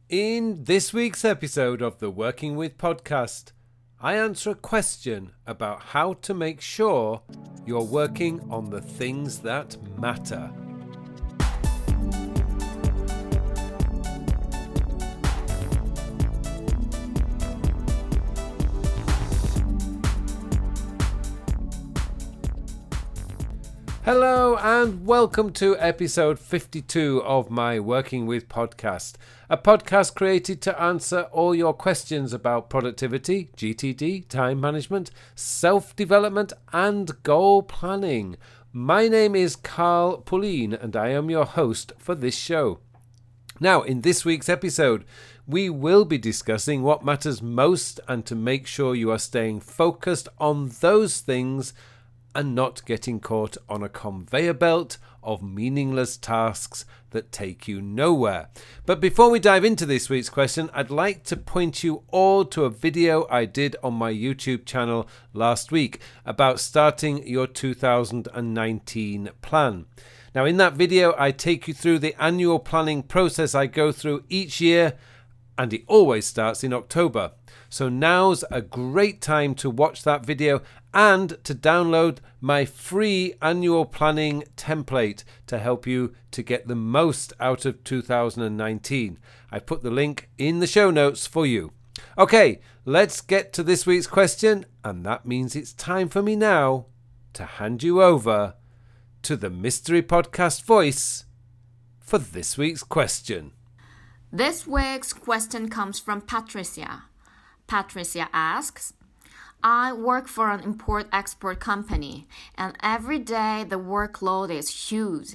In this week's episode of the Working With podcast, I answer a question about how to make sure you're working on the things that matter. Hello and welcome to episode 52 of my Working With podcast, a podcast created to answer all your questions about productivity, GTD, time management, self-development and goal planning. My name is Carl Pullein and I am your host for this show. Now, in this week's episode, we will be discussing what matters most and to make sure you are staying focused on those things and not getting caught on a conveyor belt of meaningless tasks that take you nowhere. But before we dive into this week's question, I'd like to point you all to a video I did on my YouTube channel last week about starting your 2019 plan. Now, in that video, I take you through the annual planning process I go through each year, and it always starts in October. So now's a great time to watch that video and to download my free annual planning template to help you to get the most out of 2019. I put the link in the show notes for you. Okay, let's get to this week's question, and that means it's time for me now to hand you over to the mystery podcast voice for this week's question. This week's question comes from Patricia. Patricia asks, I work for an import-export company, and every day the workload is huge.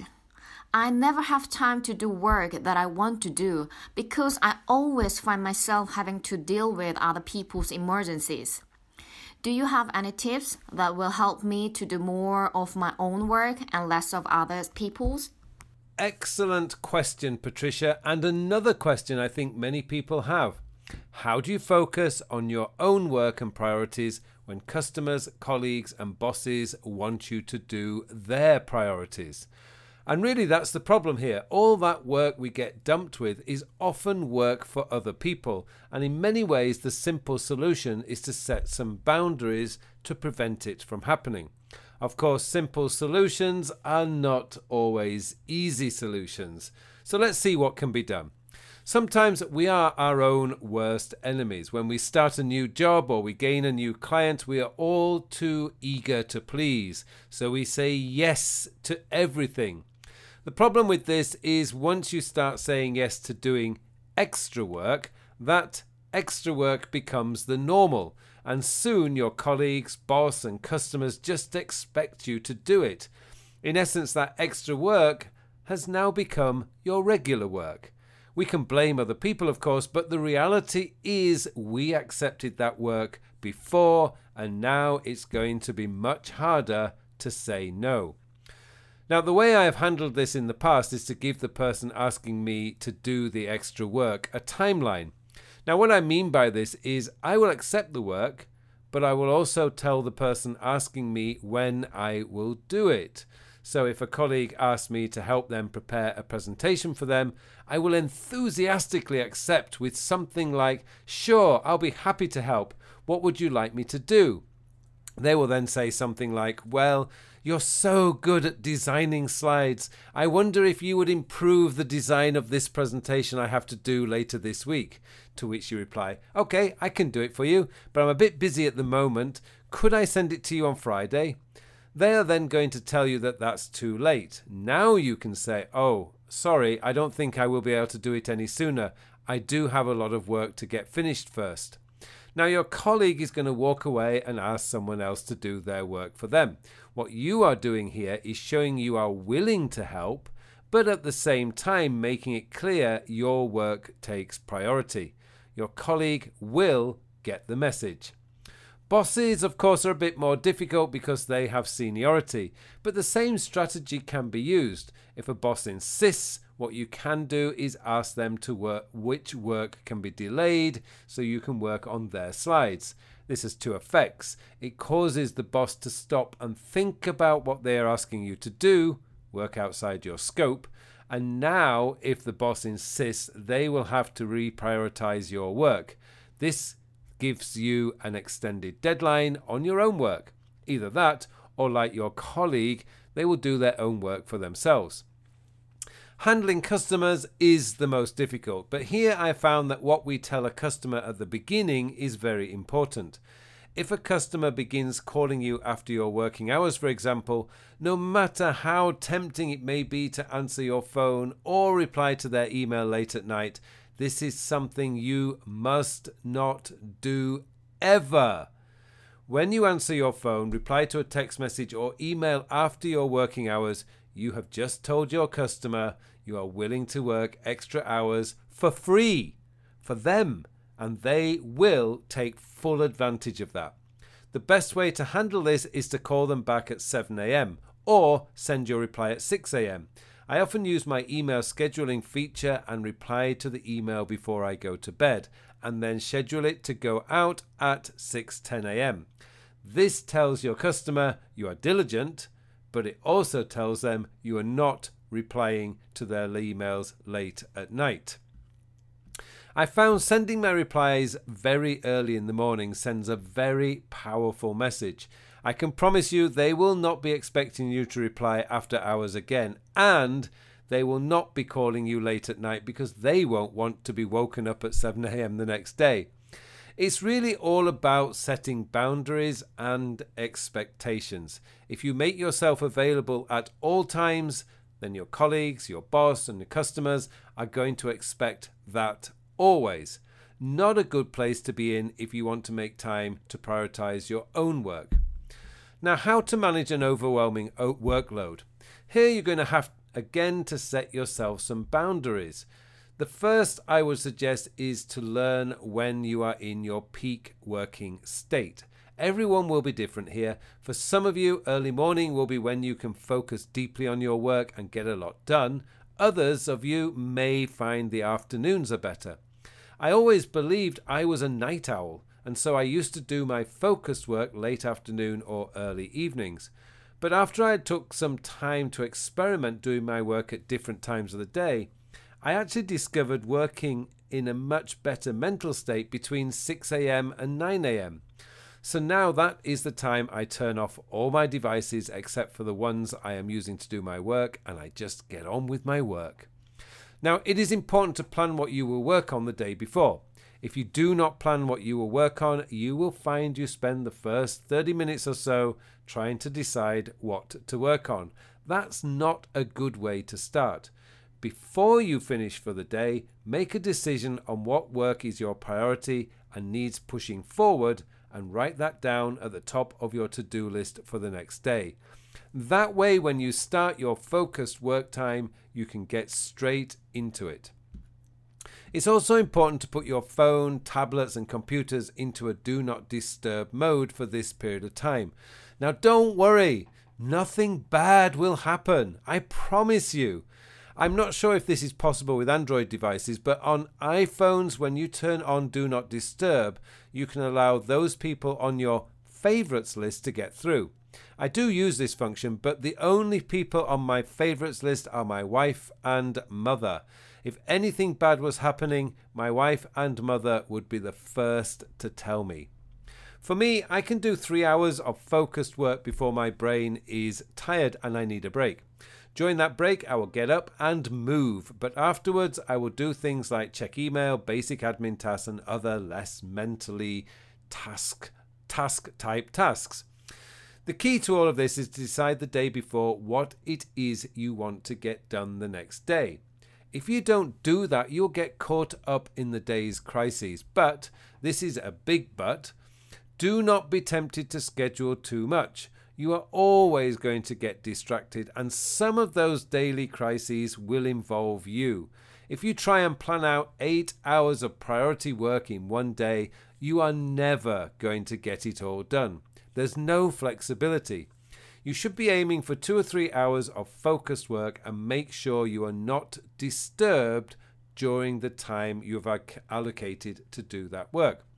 I never have time to do work that I want to do because I always find myself having to deal with other people's emergencies. Do you have any tips that will help me to do more of my own work and less of other people's? Excellent question, Patricia, and another question I think many people have. How do you focus on your own work and priorities when customers, colleagues and bosses want you to do their priorities? And really that's the problem here. All that work we get dumped with is often work for other people, and in many ways the simple solution is to set some boundaries to prevent it from happening. Of course, simple solutions are not always easy solutions. So let's see what can be done. Sometimes we are our own worst enemies. When we start a new job or we gain a new client, we are all too eager to please. So we say yes to everything. The problem with this is once you start saying yes to doing extra work, that extra work becomes the normal. And soon your colleagues, boss and customers just expect you to do it. In essence, that extra work has now become your regular work. We can blame other people, of course, but the reality is we accepted that work before, and now it's going to be much harder to say no. Now, the way I have handled this in the past is to give the person asking me to do the extra work a timeline. Now, what I mean by this is I will accept the work, but I will also tell the person asking me when I will do it. So if a colleague asks me to help them prepare a presentation for them, I will enthusiastically accept with something like, sure, I'll be happy to help. What would you like me to do? They will then say something like, well, you're so good at designing slides. I wonder if you would improve the design of this presentation I have to do later this week. To which you reply, okay, I can do it for you, but I'm a bit busy at the moment. Could I send it to you on Friday? They are then going to tell you that that's too late. Now you can say, oh, sorry, I don't think I will be able to do it any sooner. I do have a lot of work to get finished first. Now your colleague is going to walk away and ask someone else to do their work for them. What you are doing here is showing you are willing to help, but at the same time making it clear your work takes priority. Your colleague will get the message. Bosses, of course, are a bit more difficult because they have seniority, but the same strategy can be used. If a boss insists, what you can do is ask them to work which work can be delayed so you can work on their slides. This has two effects. It causes the boss to stop and think about what they are asking you to do, work outside your scope, And now, if the boss insists, they will have to reprioritize your work. This gives you an extended deadline on your own work. Either that, or like your colleague, they will do their own work for themselves. Handling customers is the most difficult, but here I found that what we tell a customer at the beginning is very important. If a customer begins calling you after your working hours, for example, no matter how tempting it may be to answer your phone or reply to their email late at night, this is something you must not do ever. When you answer your phone, reply to a text message or email after your working hours, you have just told your customer you are willing to work extra hours for free for them, and they will take full advantage of that. The best way to handle this is to call them back at 7 a.m. or send your reply at 6 a.m. I often use my email scheduling feature and reply to the email before I go to bed, and then schedule it to go out at 6:10 a.m. This tells your customer you are diligent, but it also tells them you are not replying to their emails late at night. I found sending my replies very early in the morning sends a very powerful message. I can promise you they will not be expecting you to reply after hours again, and they will not be calling you late at night because they won't want to be woken up at 7 a.m. the next day. It's really all about setting boundaries and expectations. If you make yourself available at all times, then your colleagues, your boss, and your customers are going to expect that always. Not a good place to be in if you want to make time to prioritize your own work. Now, how to manage an overwhelming workload. Here you're going to have again to set yourself some boundaries. The first I would suggest is to learn when you are in your peak working state. Everyone will be different here. For some of you, early morning will be when you can focus deeply on your work and get a lot done. Others of you may find the afternoons are better. I always believed I was a night owl, and so I used to do my focused work late afternoon or early evenings. But after I took some time to experiment doing my work at different times of the day, I actually discovered working in a much better mental state between 6 a.m. and 9 a.m. So now that is the time I turn off all my devices except for the ones I am using to do my work, and I just get on with my work. Now, it is important to plan what you will work on the day before. If you do not plan what you will work on, you will find you spend the first 30 minutes or so trying to decide what to work on. That's not a good way to start. Before you finish for the day, make a decision on what work is your priority and needs pushing forward, and write that down at the top of your to-do list for the next day. That way, when you start your focused work time, you can get straight into it. It's also important to put your phone, tablets, and computers into a do not disturb mode for this period of time. Now, don't worry, nothing bad will happen. I promise you. I'm not sure if this is possible with Android devices, but on iPhones, when you turn on Do Not Disturb, you can allow those people on your favorites list to get through. I do use this function, but the only people on my favorites list are my wife and mother. If anything bad was happening, my wife and mother would be the first to tell me. For me, I can do 3 hours of focused work before my brain is tired and I need a break. During that break, I will get up and move, but afterwards I will do things like check email, basic admin tasks, and other less mentally task-type tasks. The key to all of this is to decide the day before what it is you want to get done the next day. If you don't do that, you'll get caught up in the day's crises. But, this is a big but, do not be tempted to schedule too much. You are always going to get distracted, and some of those daily crises will involve you. If you try and plan out 8 hours of priority work in one day, you are never going to get it all done. There's no flexibility. You should be aiming for 2 or 3 hours of focused work and make sure you are not disturbed during the time you have allocated to do that work.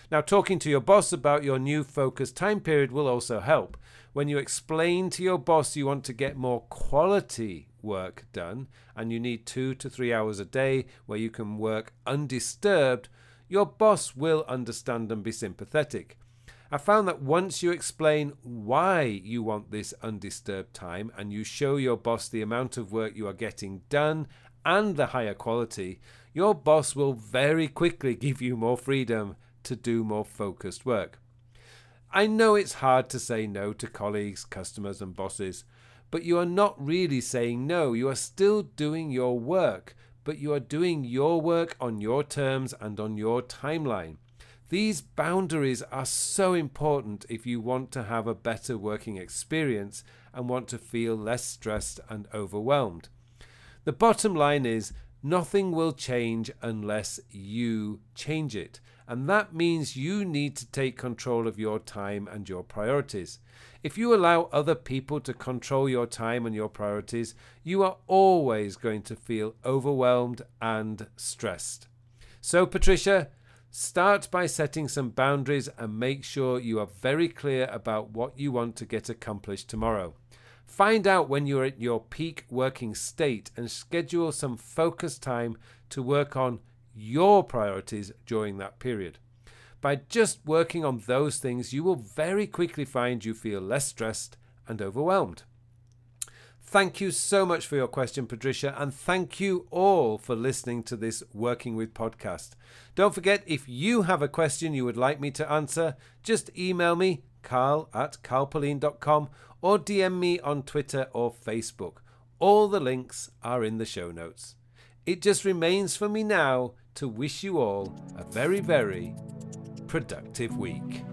Now, talking to your boss about your new focus time period will also help. When you explain to your boss you want to get more quality work done and you need 2 to 3 hours a day where you can work undisturbed, your boss will understand and be sympathetic. I found that once you explain why you want this undisturbed time and you show your boss the amount of work you are getting done and the higher quality, your boss will very quickly give you more freedom to do more focused work. I know it's hard to say no to colleagues, customers, and bosses, but you are not really saying no. You are still doing your work, but you are doing your work on your terms and on your timeline. These boundaries are so important if you want to have a better working experience and want to feel less stressed and overwhelmed. The bottom line is nothing will change unless you change it. And that means you need to take control of your time and your priorities. If you allow other people to control your time and your priorities, you are always going to feel overwhelmed and stressed. So, Patricia, start by setting some boundaries and make sure you are very clear about what you want to get accomplished tomorrow. Find out when you're at your peak working state and schedule some focused time to work on your priorities during that period. By just working on those things, you will very quickly find you feel less stressed and overwhelmed. Thank you so much for your question, Patricia, and thank you all for listening to this Working With podcast. Don't forget, if you have a question you would like me to answer, just email me, carl@carlpullein.com, or DM me on Twitter or Facebook. All the links are in the show notes. It just remains for me now to wish you all a very, very productive week.